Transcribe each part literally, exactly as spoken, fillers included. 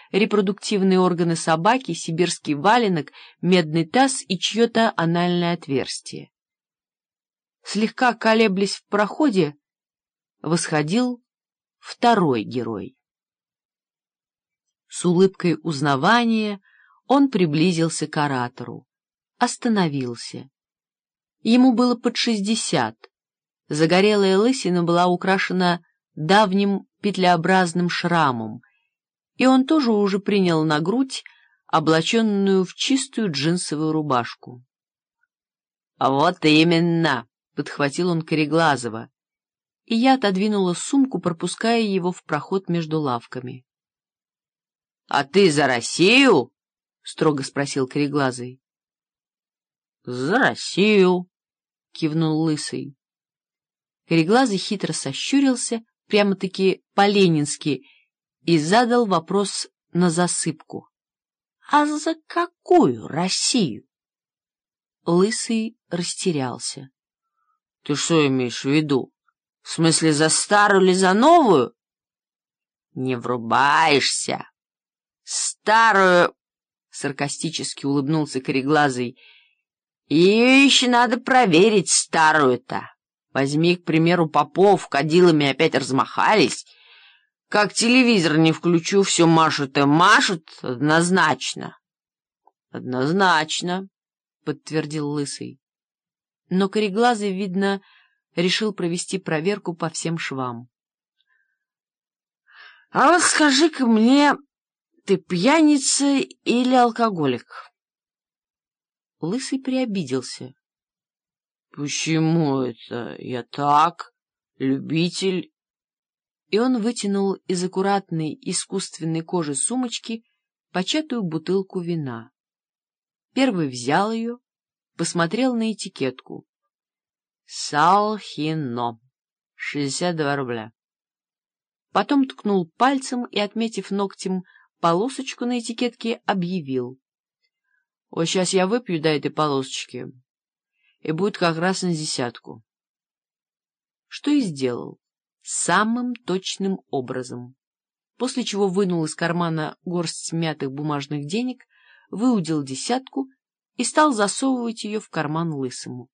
репродуктивные органы собаки, сибирский валенок, медный таз и чье-то анальное отверстие. Слегка колеблясь в проходе, восходил второй герой. С улыбкой узнавания он приблизился к оратору, остановился. Ему было под шестьдесят. Загорелая лысина была украшена давним петлеобразным шрамом, и он тоже уже принял на грудь облаченную в чистую джинсовую рубашку. — Вот именно! — подхватил он Кореглазова, и я отодвинула сумку, пропуская его в проход между лавками. — А ты за Россию? — строго спросил Кореглазый. — За Россию! — кивнул Лысый. Кореглазый хитро сощурился, прямо-таки по-ленински, и задал вопрос на засыпку. — А за какую Россию? Лысый растерялся. — Ты что имеешь в виду? В смысле, за старую или за новую? — Не врубаешься. — Старую! — саркастически улыбнулся Кореглазый. — Ее еще надо проверить, старую-то. Возьми, к примеру, попов, кадилами опять размахались. Как телевизор не включу, все машут и машут, однозначно. — Однозначно, — подтвердил Лысый. Но Кореглазый, видно, решил провести проверку по всем швам. — А вот скажи-ка мне, ты пьяница или алкоголик? Лысый приобиделся. — Почему это? Я так, любитель. И он вытянул из аккуратной искусственной кожи сумочки початую бутылку вина. Первый взял ее, посмотрел на этикетку. Салхино. шестьдесят два рубля. Потом ткнул пальцем и, отметив ногтем полосочку на этикетке, объявил. — Вот сейчас я выпью до этой полосочки, и будет как раз на десятку. Что и сделал, самым точным образом, после чего вынул из кармана горсть смятых бумажных денег, выудил десятку и стал засовывать ее в карман Лысому.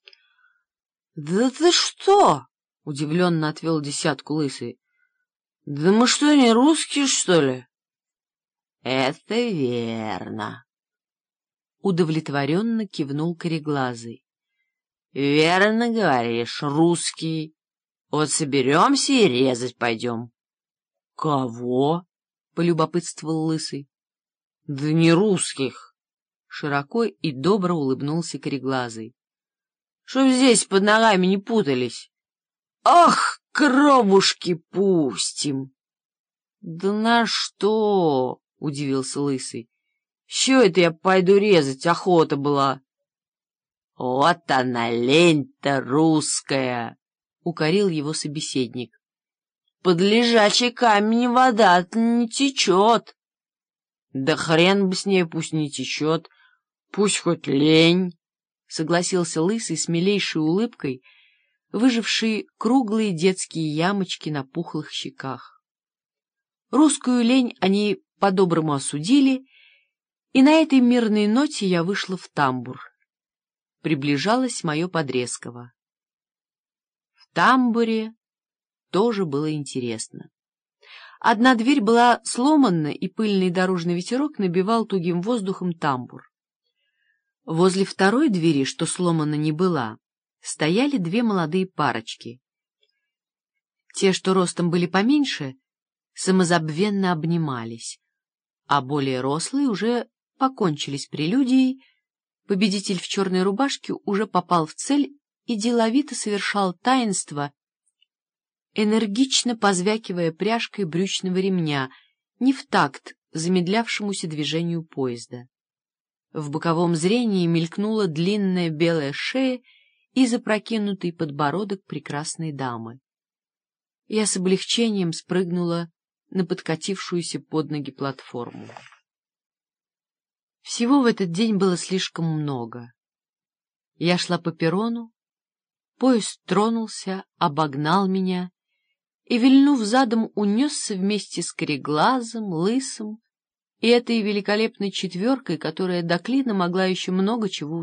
— Да ты что? — удивленно отвел десятку Лысый. — Да мы что, не русские, что ли? — Это верно. Удовлетворенно кивнул Кореглазый. — Верно говоришь, русский. Вот соберемся и резать пойдем. — Кого? — полюбопытствовал Лысый. — Да не русских. Широко и добро улыбнулся Кореглазый. — Чтоб здесь под ногами не путались. — Ах, кровушки пустим! — Да на что? — удивился Лысый. — С чего это я пойду резать? Охота была. — Вот она, лень-то русская! — укорил его собеседник. — Под лежачий камень вода не течет. — Да хрен бы с ней, пусть не течет, пусть хоть лень, — согласился Лысый с милейшей улыбкой, выживший круглые детские ямочки на пухлых щеках. Русскую лень они по-доброму осудили, и на этой мирной ноте я вышла в тамбур. Приближалось мое Подрезково. В тамбуре тоже было интересно. Одна дверь была сломана, и пыльный дорожный ветерок набивал тугим воздухом тамбур. Возле второй двери, что сломана не была, стояли две молодые парочки. Те, что ростом были поменьше, самозабвенно обнимались, а более рослые уже покончили с прелюдией. Победитель в черной рубашке уже попал в цель и деловито совершал таинство, энергично позвякивая пряжкой брючного ремня, не в такт замедлявшемуся движению поезда. В боковом зрении мелькнула длинная белая шея и запрокинутый подбородок прекрасной дамы. Я с облегчением спрыгнула на подкатившуюся под ноги платформу. Всего в этот день было слишком много. Я шла по перрону, поезд тронулся, обогнал меня и, вильнув задом, унесся вместе с Кореглазым, Лысым и этой великолепной четверкой, которая до клина могла еще много чего